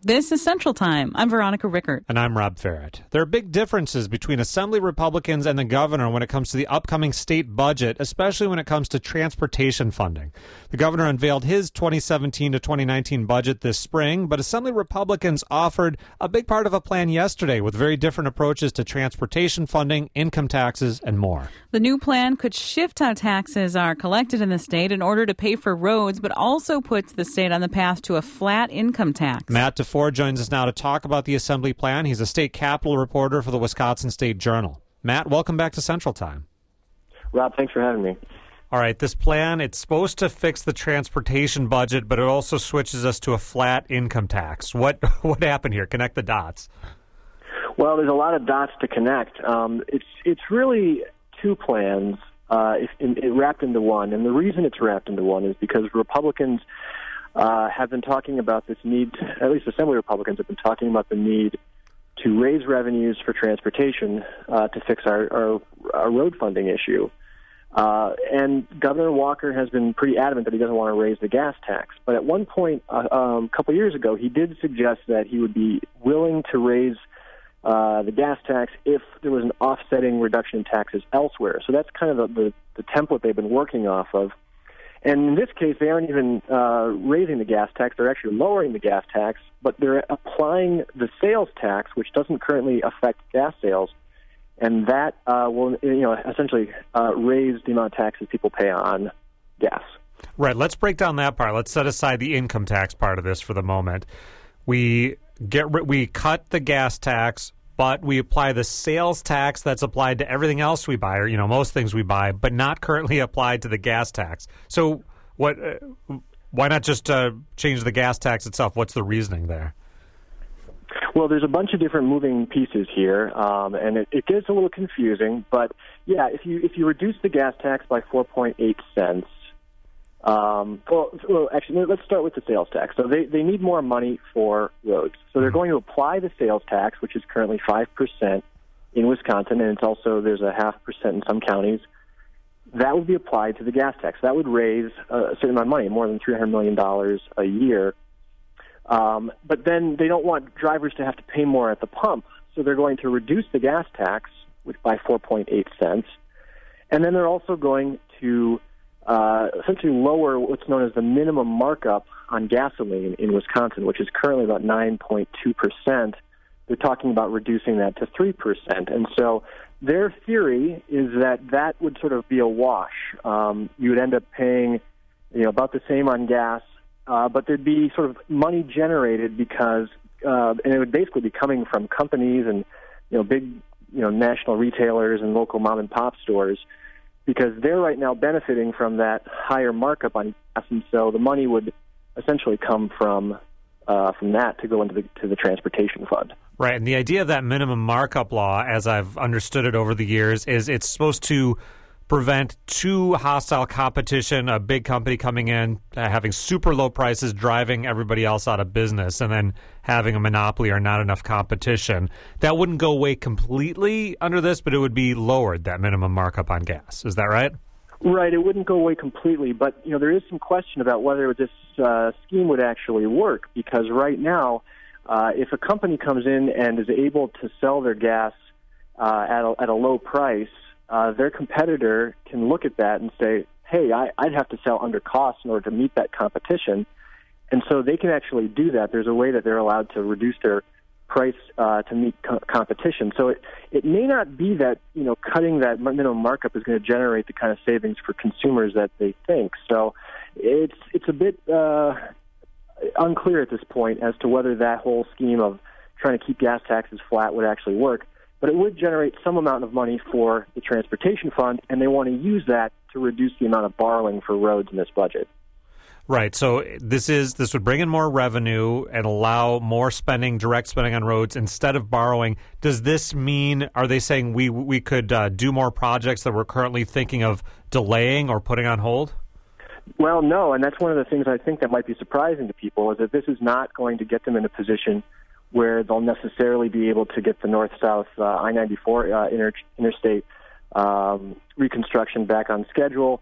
This is Central Time. I'm Veronica Rickert. And I'm Rob Farrett. There are big differences between Assembly Republicans and the governor when it comes to the upcoming state budget, especially when it comes to transportation funding. The governor unveiled his 2017 to 2019 budget this spring, but Assembly Republicans offered a big part of a plan yesterday with very different approaches to transportation funding, income taxes, and more. The new plan could shift how taxes are collected in the state in order to pay for roads, but also puts the state on the path to a flat income tax. Matt DeFore joins us now to talk about the Assembly plan. He's a state capitol reporter for the Wisconsin State Journal. Matt, welcome back to Central Time. Rob, thanks for having me. All right, this plan, it's supposed to fix the transportation budget, but it also switches us to a flat income tax. What happened here? Connect the dots. Well, there's a lot of dots to connect. It's really two plans wrapped into one, and the reason it's wrapped into one is because Republicans have been talking about this need, at least Assembly Republicans have been talking about the need to raise revenues for transportation to fix our road funding issue. And Governor Walker has been pretty adamant that he doesn't want to raise the gas tax. But at one point, a couple years ago, he did suggest that he would be willing to raise the gas tax if there was an offsetting reduction in taxes elsewhere. So that's kind of the template they've been working off of. And in this case, they aren't even raising the gas tax. They're actually lowering the gas tax, but they're applying the sales tax, which doesn't currently affect gas sales, and that will essentially raise the amount of taxes people pay on gas. Right. Let's break down that part. Let's set aside the income tax part of this for the moment. We cut the gas tax, but we apply the sales tax that's applied to everything else we buy, or most things we buy, but not currently applied to the gas tax. So why not just change the gas tax itself? What's the reasoning there? Well, there's a bunch of different moving pieces here, and it gets a little confusing. But yeah, if you reduce the gas tax by 4.8 cents. Actually, let's start with the sales tax. So they need more money for roads. So they're going to apply the sales tax, which is currently 5% in Wisconsin, and there's a 0.5% in some counties. That would be applied to the gas tax. That would raise a certain amount of money, more than $300 million a year. But then they don't want drivers to have to pay more at the pump, so they're going to reduce the gas tax by 4.8 cents, and then they're also going to essentially lower what's known as the minimum markup on gasoline in Wisconsin, which is currently about 9.2%. They're talking about reducing that to 3%. And so their theory is that would sort of be a wash. You would end up paying about the same on gas, but there'd be sort of money generated because and it would basically be coming from companies and big national retailers and local mom and pop stores, because they're right now benefiting from that higher markup on gas, and so the money would essentially come from that to go into the transportation fund. Right, and the idea of that minimum markup law, as I've understood it over the years, is it's supposed to prevent too hostile competition, a big company coming in, having super low prices, driving everybody else out of business, and then having a monopoly or not enough competition. That wouldn't go away completely under this, but it would be lowered, that minimum markup on gas. Is that right? Right, it wouldn't go away completely, but there is some question about whether this scheme would actually work, because right now, if a company comes in and is able to sell their gas at a low price, their competitor can look at that and say, hey, I'd have to sell under cost in order to meet that competition. And so they can actually do that. There's a way that they're allowed to reduce their price to meet competition. So it may not be that, cutting that minimum markup is going to generate the kind of savings for consumers that they think. So it's a bit unclear at this point as to whether that whole scheme of trying to keep gas taxes flat would actually work. But it would generate some amount of money for the transportation fund, and they want to use that to reduce the amount of borrowing for roads in this budget. Right. So this would bring in more revenue and allow more spending, direct spending on roads instead of borrowing. Does this mean, are they saying we could do more projects that we're currently thinking of delaying or putting on hold? Well, no, and that's one of the things I think that might be surprising to people, is that this is not going to get them in a position where they'll necessarily be able to get the north-south I-94 interstate reconstruction back on schedule.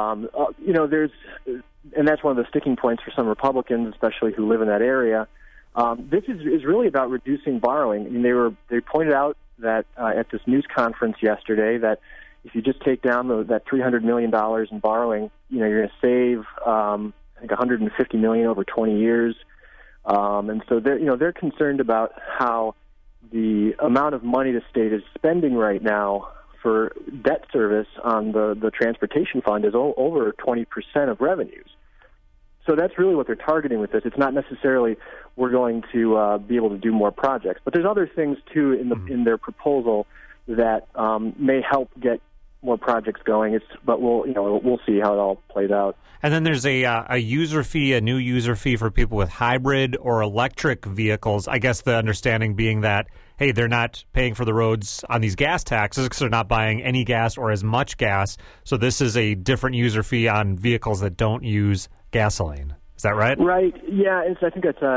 And that's one of the sticking points for some Republicans, especially who live in that area. This is really about reducing borrowing. I mean, they pointed out that at this news conference yesterday that if you just take down that $300 million in borrowing, you're going to save I think $150 million over 20 years. And so they're concerned about how the amount of money the state is spending right now for debt service on the transportation fund is over 20% of revenues. So that's really what they're targeting with this. It's not necessarily we're going to be able to do more projects, but there's other things too in their proposal that may help get more projects going. But we'll see how it all plays out. And then there's a user fee, a new user fee for people with hybrid or electric vehicles. I guess the understanding being that, hey, they're not paying for the roads on these gas taxes because they're not buying any gas or as much gas. So this is a different user fee on vehicles that don't use gasoline. Is that right? Right. Yeah. I think it's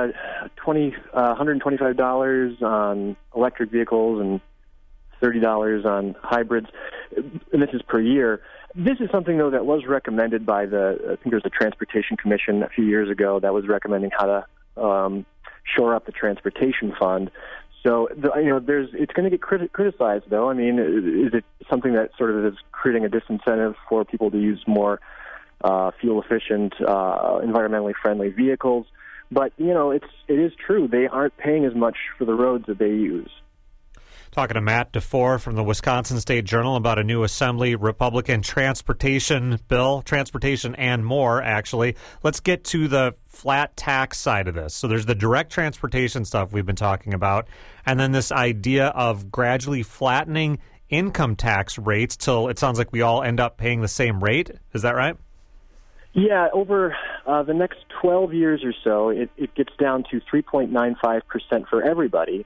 $125 on electric vehicles and $30 on hybrids, and this is per year. This is something, though, that was recommended by I think there was a Transportation Commission a few years ago that was recommending how to shore up the transportation fund. So, it's going to get criticized, though. I mean, is it something that sort of is creating a disincentive for people to use more fuel-efficient, environmentally friendly vehicles? But, it is true. They aren't paying as much for the roads that they use. Talking to Matt DeFore from the Wisconsin State Journal about a new Assembly Republican transportation bill, transportation and more, actually. Let's get to the flat tax side of this. So there's the direct transportation stuff we've been talking about, and then this idea of gradually flattening income tax rates till it sounds like we all end up paying the same rate. Is that right? Yeah, over the next 12 years or so, it gets down to 3.95% for everybody.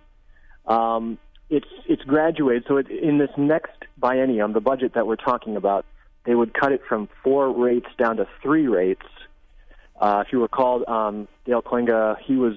It's graduated. So in this next biennium, the budget that we're talking about, they would cut it from 4 rates down to 3 rates. If you recall, Dale Klinga, he was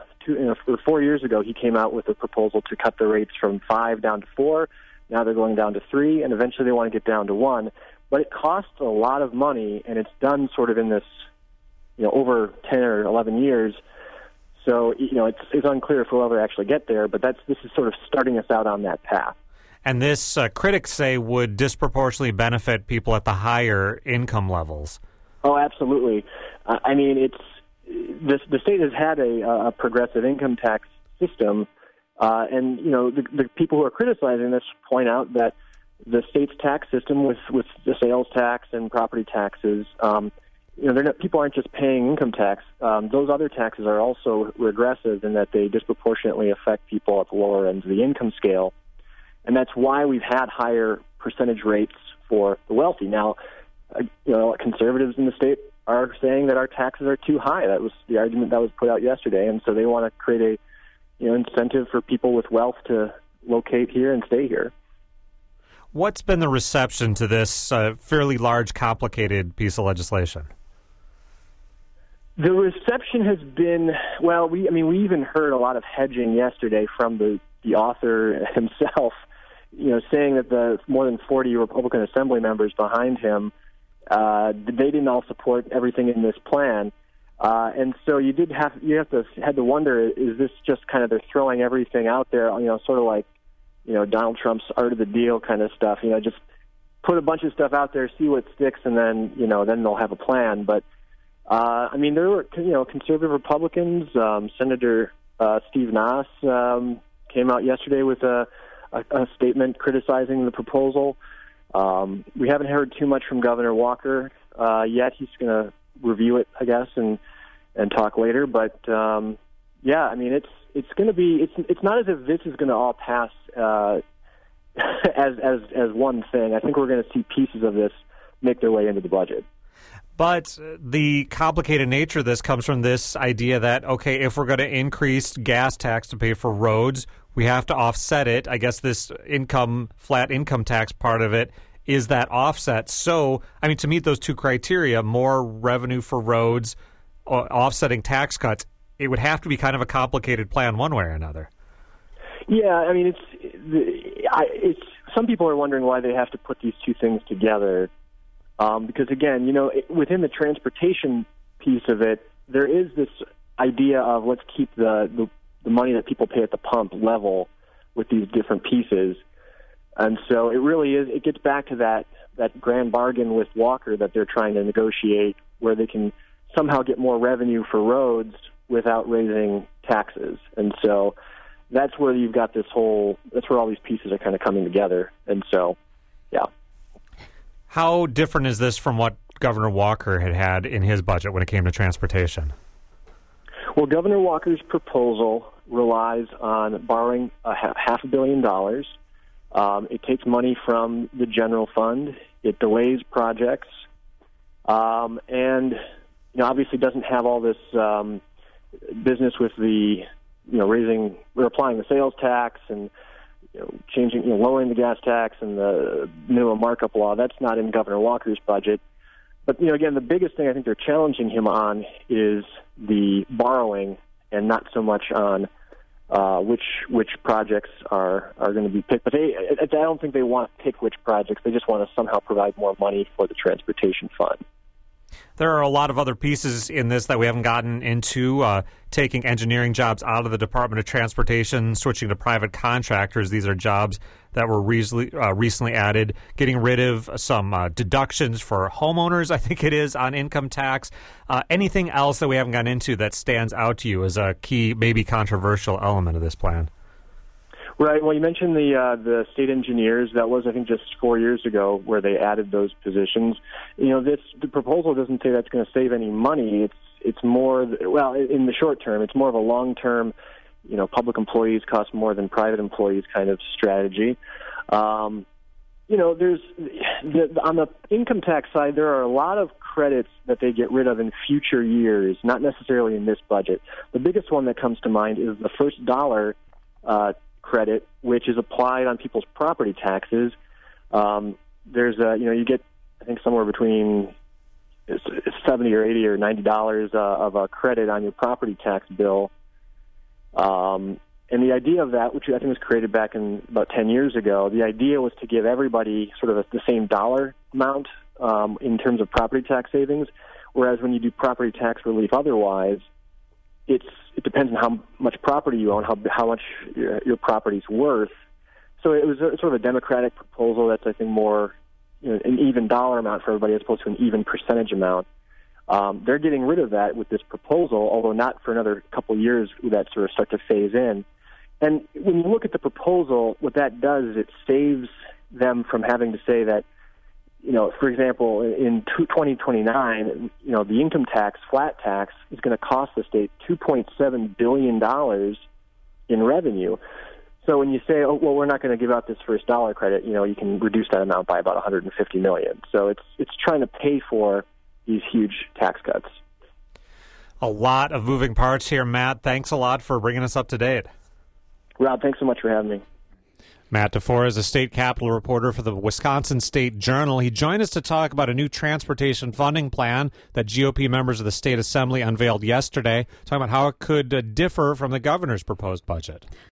4 years ago, he came out with a proposal to cut the rates from 5 down to 4. Now they're going down to 3, and eventually they want to get down to 1. But it costs a lot of money, and it's done sort of in this, over 10 or 11 years. So, it's unclear if we'll ever actually get there, but this is sort of starting us out on that path. And this, critics say, would disproportionately benefit people at the higher income levels. Oh, absolutely. I mean, the state has had a progressive income tax system, and, the people who are criticizing this point out that the state's tax system with the sales tax and property taxes, people aren't just paying income tax. Those other taxes are also regressive in that they disproportionately affect people at the lower ends of the income scale. And that's why we've had higher percentage rates for the wealthy. Now, conservatives in the state are saying that our taxes are too high. That was the argument that was put out yesterday. And so they want to create a incentive for people with wealth to locate here and stay here. What's been the reception to this fairly large, complicated piece of legislation? The reception has been, we even heard a lot of hedging yesterday from the author himself, saying that the more than 40 Republican Assembly members behind him, they didn't all support everything in this plan. And so you had to wonder, is this just kind of they're throwing everything out there, sort of like, Donald Trump's art of the deal kind of stuff, just put a bunch of stuff out there, see what sticks, and then, then they'll have a plan. But, there were, conservative Republicans, Senator Steve Nass came out yesterday with a statement criticizing the proposal. We haven't heard too much from Governor Walker yet. He's going to review it, I guess, and talk later. But, it's going to be. It's not as if this is going to all pass as one thing. I think we're going to see pieces of this make their way into the budget. But the complicated nature of this comes from this idea that, okay, if we're going to increase gas tax to pay for roads, we have to offset it. I guess this flat income tax part of it is that offset. So, to meet those two criteria, more revenue for roads, offsetting tax cuts, it would have to be kind of a complicated plan one way or another. Yeah, it's some people are wondering why they have to put these two things together. Because, again, within the transportation piece of it, there is this idea of let's keep the money that people pay at the pump level with these different pieces. And so it really is, it gets back to that grand bargain with Walker that they're trying to negotiate, where they can somehow get more revenue for roads without raising taxes. And so that's where you've got that's where all these pieces are kind of coming together. And so, yeah. How different is this from what Governor Walker had in his budget when it came to transportation? Well, Governor Walker's proposal relies on borrowing $500 million. It takes money from the general fund. It delays projects, and obviously doesn't have all this business with the raising or applying the sales tax and changing, lowering the gas tax and the minimum markup law. That's not in Governor Walker's budget. But again, the biggest thing I think they're challenging him on is the borrowing, and not so much on which projects are going to be picked. But I don't think they want to pick which projects. They just want to somehow provide more money for the transportation fund. There are a lot of other pieces in this that we haven't gotten into, taking engineering jobs out of the Department of Transportation, switching to private contractors. These are jobs that were recently added, getting rid of some deductions for homeowners, I think it is, on income tax. Anything else that we haven't gotten into that stands out to you as a key, maybe controversial element of this plan? Right. Well, you mentioned the state engineers. That was, I think, just 4 years ago where they added those positions. The proposal doesn't say that's going to save any money. It's more, well, in the short term, it's more of a long-term, public employees cost more than private employees kind of strategy. There's on the income tax side, there are a lot of credits that they get rid of in future years, not necessarily in this budget. The biggest one that comes to mind is the first dollar credit, which is applied on people's property taxes. There's you get, I think, somewhere between $70 or $80 or $90 of a credit on your property tax bill. And the idea of that, which I think was created back in about 10 years ago, the idea was to give everybody sort of the same dollar amount in terms of property tax savings, whereas when you do property tax relief otherwise, it depends on how much property you own, how much your property's worth. So it was sort of a democratic proposal that's, I think, more an even dollar amount for everybody as opposed to an even percentage amount. They're getting rid of that with this proposal, although not for another couple of years. That sort of start to phase in. And when you look at the proposal, what that does is it saves them from having to say that, for example, in 2029, the income tax, flat tax, is going to cost the state $2.7 billion in revenue. So when you say, oh, well, we're not going to give out this first dollar credit, you can reduce that amount by about $150 million. So it's trying to pay for these huge tax cuts. A lot of moving parts here, Matt. Thanks a lot for bringing us up to date. Rob, thanks so much for having me. Matt DeFore is a state capitol reporter for the Wisconsin State Journal. He joined us to talk about a new transportation funding plan that GOP members of the state assembly unveiled yesterday, talking about how it could differ from the governor's proposed budget.